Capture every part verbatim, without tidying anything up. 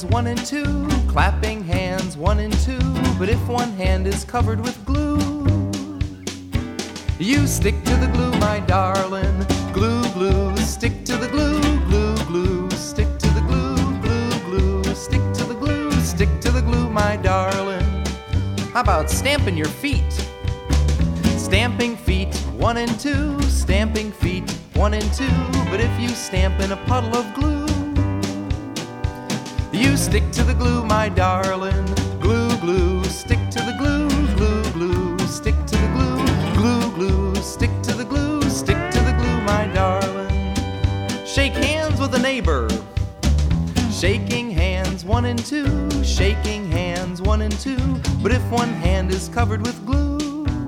one and two, clapping hands, one and two. But if one hand is covered with glue, you stick to the glue, my darling. Glue, glue, stick to the glue, glue, glue, stick to the glue, glue, glue, stick to the glue, stick to the glue, my darling. How about stamping your feet? Stamping feet, one and two, stamping feet, one and two. But if you stamp in a puddle of glue, you stick to the glue, my darling. Glue, glue, stick to the glue, glue, glue, stick to the glue, glue, glue, stick to the glue, stick to the glue, my darling. Shake hands with a neighbor. Shaking hands, one and two, shaking hands, one and two. But if one hand is covered with glue,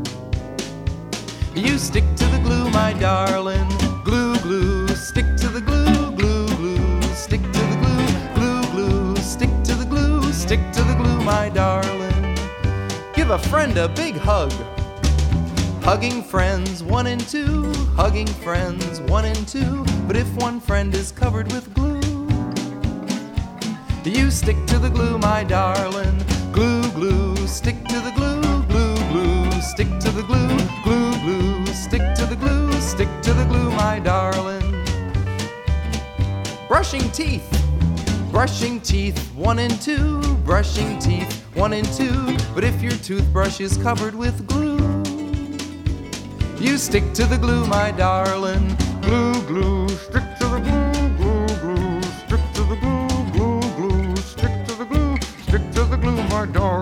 you stick to the glue, my darling. Glue, glue, stick to the glue, glue, glue, stick to the glue, glue, glue, stick to the glue, stick to the glue, my darling. Give a friend a big hug. Hugging friends, one and two, hugging friends, one and two. But if one friend is covered with glue, you stick to the glue, my darling. Glue, glue, stick to the glue, glue, glue, stick to the glue, glue, glue, stick to the glue, stick to the glue, my darling. Brushing teeth, brushing teeth, one and two, brushing teeth, one and two. But if your toothbrush is covered with glue, you stick to the glue, my darling. Glue, glue, stick to the glue, glue, glue, stick to the glue, glue, glue, stick to the glue, stick to the glue, my darling.